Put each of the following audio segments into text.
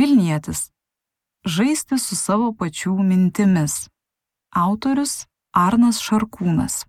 Vilnietis. Žaisti su savo pačių mintimis. Autorius Arnas Šarkūnas.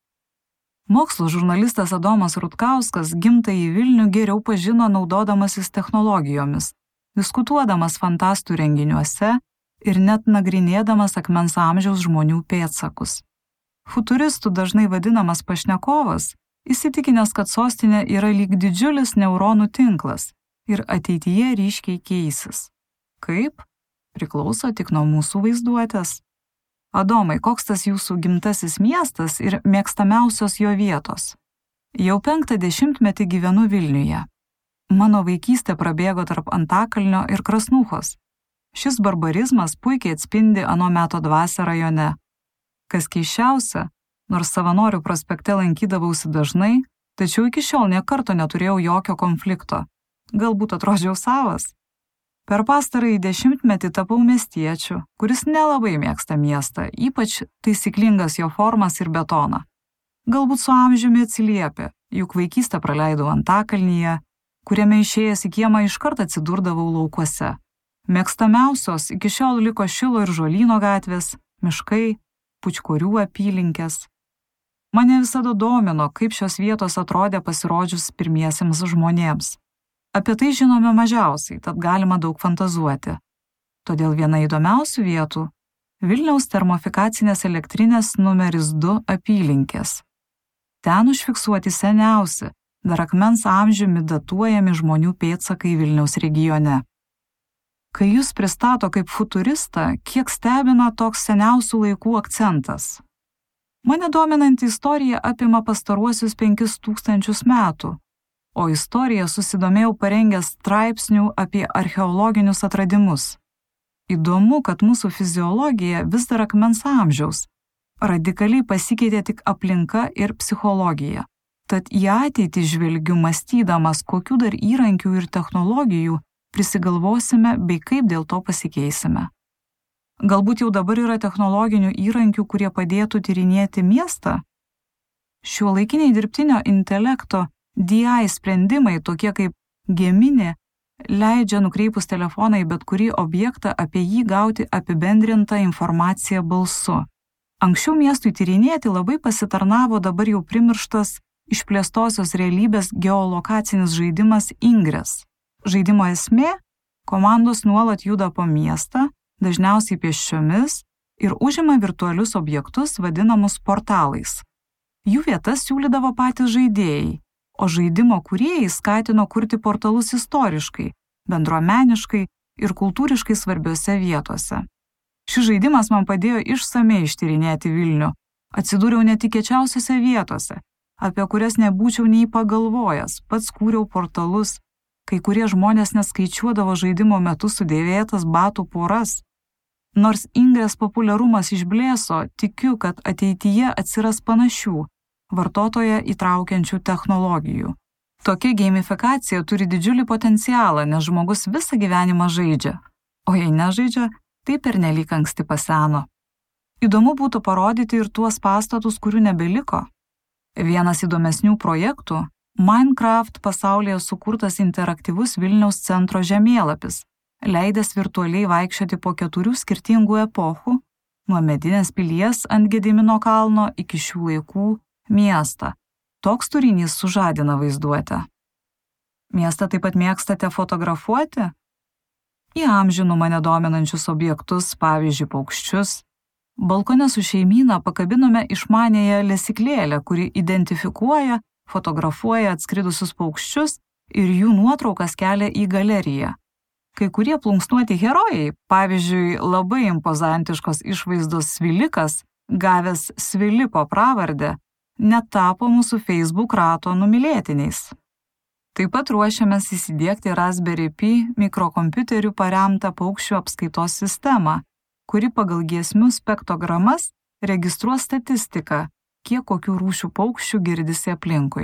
Mokslo žurnalistas Adomas Rutkauskas gimtąjį Vilnių geriau pažino naudodamasis technologijomis, diskutuodamas fantastų renginiuose ir net nagrinėdamas akmens amžiaus žmonių pėdsakus. Futuristų dažnai vadinamas pašnekovas, įsitikinęs, kad sostinė yra lyg didžiulis neuronų tinklas ir ateityje ryškiai keisis. Kaip? Priklauso tik nuo mūsų vaizduotės. Adomai, koks tas jūsų gimtasis miestas ir mėgstamiausios jo vietos? Jau 5 dešimtmetį gyvenu Vilniuje. Mano vaikystė prabėgo tarp Antakalnio ir Krasnūchos. Šis barbarizmas puikiai atspindi ano meto dvasią rajone. Kas keisčiausia, nors Savanorių prospekte lankydavausi dažnai, tačiau iki šiol nė karto neturėjau jokio konflikto. Galbūt atrodžiau savas. Per pastarąjį dešimtmetį tapau miestiečiu, kuris nelabai mėgsta miestą, ypač taisyklingas jo formas ir betoną. Galbūt su amžiumi atsiliepia, juk vaikystę praleidau Antakalnyje, kuriame išėjęs į kiemą iškart atsidurdavau laukuose. Mėgstamiausios iki šiol liko Šilo ir Žolyno gatvės, miškai, Pučkorių apylinkės. Mane visada domino, kaip šios vietos atrodė pasirodžius pirmiesiems žmonėms. Apie tai žinome mažiausiai, tad galima daug fantazuoti. Todėl viena įdomiausių vietų – Vilniaus termofikacinės elektrinės numeris 2 apylinkės. Ten užfiksuoti seniausi, dar akmens amžiumi datuojami žmonių pėdsakai Vilniaus regione. Kai jūs pristato kaip futuristą, kiek stebina toks seniausių laikų akcentas. Mane dominanti istorija apima pastaruosius 5000 metų, o istoriją susidomėjau parengęs straipsnių apie archeologinius atradimus. Įdomu, kad mūsų fiziologija vis dar akmens amžiaus. Radikaliai pasikeitė tik aplinka ir psichologija. Tad į ateitį žvelgiu mąstydamas, kokių dar įrankių ir technologijų prisigalvosime bei kaip dėl to pasikeisime. Galbūt jau dabar yra technologinių įrankių, kurie padėtų tyrinėti miestą? Šiuolaikiniai dirbtinio intelekto DI sprendimai, tokie kaip Gemini, leidžia nukreipus telefoną į bet kurį objektą apie jį gauti apibendrintą informaciją balsu. Anksčiau miestui tyrinėti labai pasitarnavo dabar jau primirštas išplėstosios realybės geolokacinis žaidimas Ingress. Žaidimo esmė – komandos nuolat juda po miestą, dažniausiai pėsčiomis, ir užima virtualius objektus vadinamus portalais. Jų vietas siūlydavo patys žaidėjai, o žaidimo kūrėjai skatino kurti portalus istoriškai, bendruomeniškai ir kultūriškai svarbiose vietose. Šis žaidimas man padėjo išsamiai ištyrinėti Vilnių. Atsidūriau netikėčiausiose vietose, apie kurias nebūčiau nei pagalvojęs, pats kūriau portalus, kai kurie žmonės neskaičiuodavo žaidimo metu sudėvėtas batų poras. Nors Ingress populiarumas išblėso, tikiu, kad ateityje atsiras panašių, vartotoją įtraukiančių technologijų. Tokia gamifikacija turi didžiulį potencialą, nes žmogus visą gyvenimą žaidžia, o jei nežaidžia, tai pernelyg anksti paseno. Įdomu būtų parodyti ir tuos pastatus, kurių nebeliko. Vienas įdomesnių projektų – Minecraft pasaulyje sukurtas interaktyvus Vilniaus centro žemėlapis, leidęs virtualiai vaikščioti po 4 skirtingų epochų, nuo medinės pilies ant Gedimino kalno iki šių laikų miestą. Toks turinys sužadina vaizduotę. Miestą taip pat mėgstate fotografuoti? Įamžinu mane dominančius objektus, pavyzdžiui, paukščius. Balkone su šeimyna pakabinome išmaniąją lesyklėlę, kuri identifikuoja, fotografuoja atskridusius paukščius ir jų nuotraukas kelia į galeriją. Kai kurie plunksnuoti herojai, pavyzdžiui, labai impozantiškos išvaizdos Svilikas, gavęs Svilipo pravardę, net tapo mūsų Facebook rato numylėtiniais. Taip pat ruošiamės įsidiegti Raspberry Pi mikrokompiuterių paremtą paukščių apskaitos sistemą, kuri pagal giesmių spektrogramas registruos statistiką, kiek kokių rūšių paukščių girdisi aplinkui.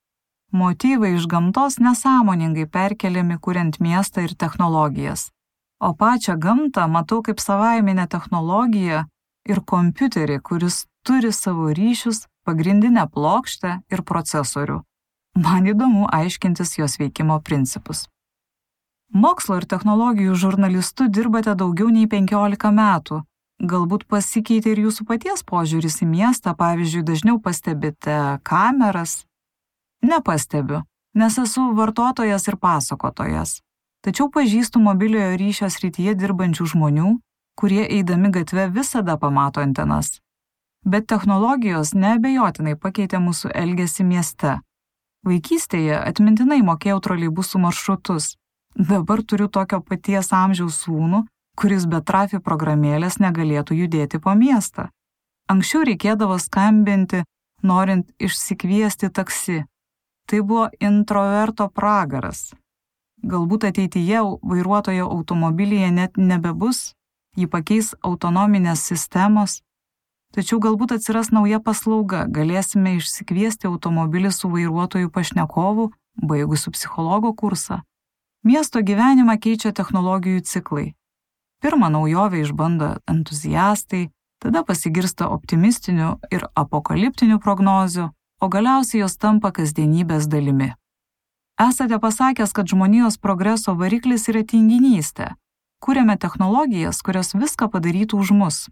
Motyvai iš gamtos nesąmoningai perkeliami kuriant miestą ir technologijas, o pačią gamtą matau kaip savaiminę technologiją ir kompiuterį, kuris turi savo ryšius, pagrindinę plokštę ir procesorių. Man įdomu aiškintis jos veikimo principus. Mokslo ir technologijų žurnalistu dirbate daugiau nei 15 metų. Galbūt pasikeitė ir jūsų paties požiūris į miestą, pavyzdžiui, dažniau pastebite kameras? Nepastebiu, nes esu vartotojas ir pasakotojas. Tačiau pažįstu mobiliojo ryšio srityje dirbančių žmonių, kurie eidami gatve visada pamato antenas. Bet technologijos neabejotinai pakeitė mūsų elgesį mieste. Vaikystėje atmintinai mokėjau troleibusų maršrutus. Dabar turiu tokio paties amžiaus sūnų, kuris be trafi programėlės negalėtų judėti po miestą. Anksčiau reikėdavo skambinti, norint išsikviesti taksi. Tai buvo introverto pragaras. Galbūt ateityje vairuotojo automobilyje net nebebus, jį pakeis autonominės sistemos. Tačiau galbūt atsiras nauja paslauga, galėsime išsikviesti automobilį su vairuotojų pašnekovu, baigusiu psichologo kursą. Miesto gyvenimą keičia technologijų ciklai. Pirmą naujovę išbando entuziastai, tada pasigirsta optimistinių ir apokaliptinių prognozių, o galiausiai jos tampa kasdienybės dalimi. Esate pasakęs, kad žmonijos progreso variklis yra tinginystė. Kuriame technologijas, kurios viską padarytų už mus.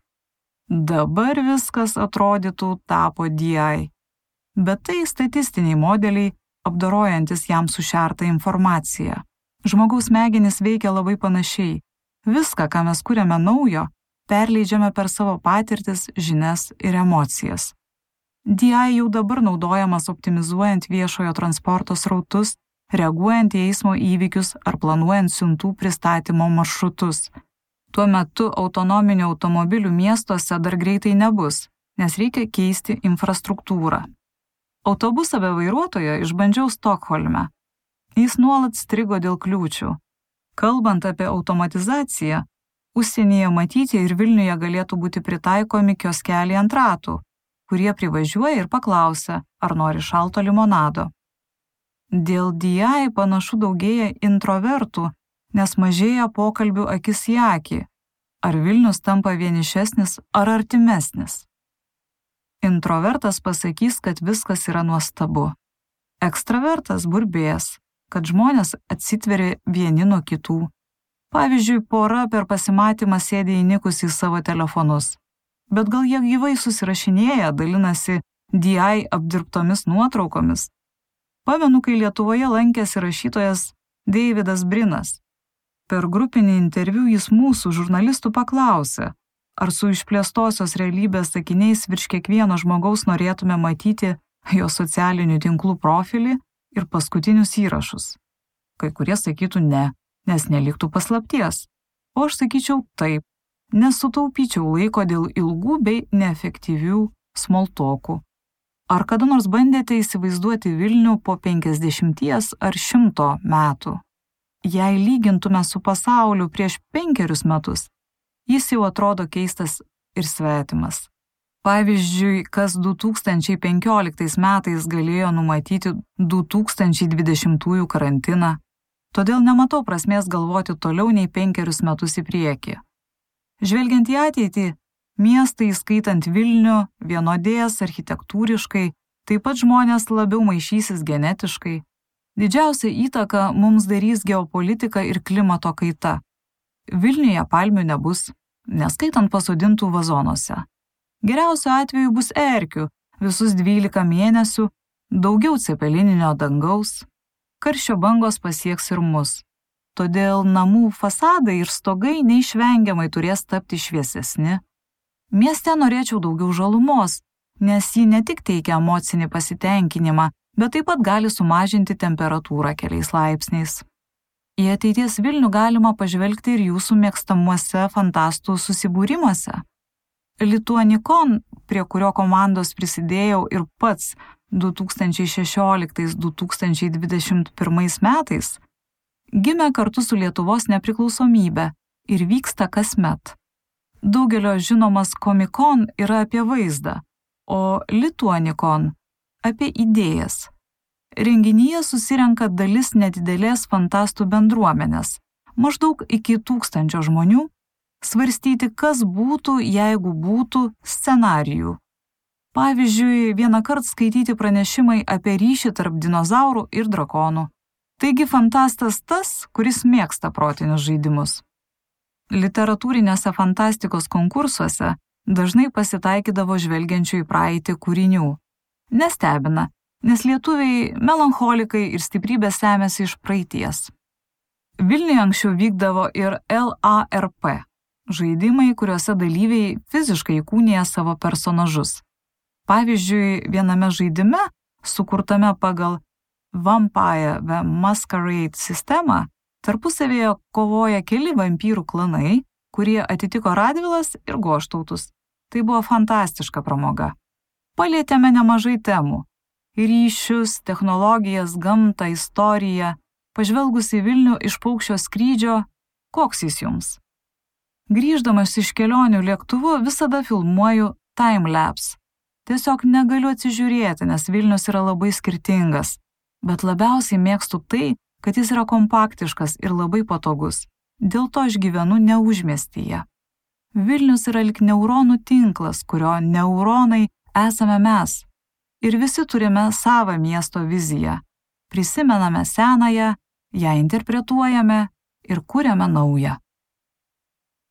Dabar viskas atrodytų tapo DI. Bet tai statistiniai modeliai, apdorojantis jam sušertą informaciją. Žmogaus smegenys veikia labai panašiai. Viską, ką mes kuriame naujo, perleidžiame per savo patirtis, žinias ir emocijas. DI jau dabar naudojamas optimizuojant viešojo transporto srautus, reaguojant į eismo įvykius ar planuojant siuntų pristatymo maršrutus. Tuo metu autonominių automobilių miestuose dar greitai nebus, nes reikia keisti infrastruktūrą. Autobusą be vairuotojo išbandžiau Stokholme. Jis nuolat strigo dėl kliūčių. Kalbant apie automatizaciją, užsienyje matyti ir Vilniuje galėtų būti pritaikomi kioskeliai ant ratų, kurie privažiuoja ir paklausia, ar nori šalto limonado. Dėl DI panašu daugėja introvertų, nes mažėja pokalbių akis į akį, ar Vilnius tampa vienišesnis ar artimesnis. Introvertas pasakys, kad viskas yra nuostabu. Ekstravertas burbės, kad žmonės atsitveria vieni nuo kitų. Pavyzdžiui, pora per pasimatymą sėdi įnikus į savo telefonus. Bet gal jie gyvai susirašinėja, dalinasi DI apdirbtomis nuotraukomis. Pamenu, kai Lietuvoje lankėsi rašytojas Deividas Brinas. Per grupinį interviu jis mūsų žurnalistų paklausė, ar su išplėstosios realybės sakiniais virš kiekvieno žmogaus norėtume matyti jo socialinių tinklų profilį ir paskutinius įrašus. Kai kurie sakytų ne, nes neliktų paslapties. O aš sakyčiau taip, nes sutaupyčiau laiko dėl ilgų bei neefektyvių smoltokų. Ar kada nors bandėte įsivaizduoti Vilnių po 50 ar 100 metų? Jei lygintume su pasauliu prieš 5 metus, jis jau atrodo keistas ir svetimas. Pavyzdžiui, kas 2015 metais galėjo numatyti 2020 karantiną, todėl nematau prasmės galvoti toliau nei 5 metus į priekį. Žvelgiant į ateitį, miestai, skaitant Vilnių, vienodės architektūriškai, taip pat žmonės labiau maišysis genetiškai. Didžiausia įtaka mums darys geopolitika ir klimato kaita. Vilniuje palmių nebus, neskaitant pasodintų vazonuose. Geriausiu atveju bus erkių, visus 12 mėnesių, daugiau cepelininio dangaus. Karščio bangos pasieks ir mus. Todėl namų fasadai ir stogai neišvengiamai turės tapti šviesesni. Mieste norėčiau daugiau žalumos, nes ji ne tik teikia emocinį pasitenkinimą, bet taip pat gali sumažinti temperatūrą keliais laipsniais. Į ateities Vilnių galima pažvelgti ir jūsų mėgstamuose fantastų susibūrimuose. Lituanikon, prie kurio komandos prisidėjau ir pats 2016-2021 metais, gimė kartu su Lietuvos nepriklausomybe ir vyksta kasmet. Daugelio žinomas Komikon yra apie vaizdą, o Lituanikon apie idėjas. Renginyje susirenka dalis nedidelės fantastų bendruomenės, maždaug iki 1000 žmonių, svarstyti, kas būtų, jeigu būtų scenarijų. Pavyzdžiui, vienąkart skaityti pranešimai apie ryšį tarp dinozaurų ir drakonų, Taigi fantastas tas, kuris mėgsta protinius žaidimus. Literatūrinėse fantastikos konkursuose dažnai pasitaikydavo žvelgiančių į praeitį kūrinių. Nestebina, nes lietuviai melancholikai ir stiprybė semiasi iš praeities. Vilniuje anksčiau vykdavo ir LARP – žaidimai, kuriuose dalyviai fiziškai įkūnija savo personažus. Pavyzdžiui, viename žaidime, sukurtame pagal Vampire the Masquerade sistemą, tarpusavėje kovoja keli vampyrų klanai, kurie atitiko Radvilas ir Goštautus. Tai buvo fantastiška pramoga. Palietėme nemažai temų – ryšius, technologijas, gamtą, istoriją. Pažvelgus į Vilnių iš paukščio skrydžio, koks jis jums? Grįždamas iš kelionių lėktuvu visada filmuoju timelapse. Tiesiog negaliu atsižiūrėti, nes Vilnius yra labai skirtingas. Bet labiausiai mėgstu tai, kad jis yra kompaktiškas ir labai patogus. Dėl to aš gyvenu neužmiestyje. Vilnius yra lyg neuronų tinklas, kurio neuronai esame mes. Ir visi turime savą miesto viziją. Prisimename senąją, ją interpretuojame ir kuriame naują.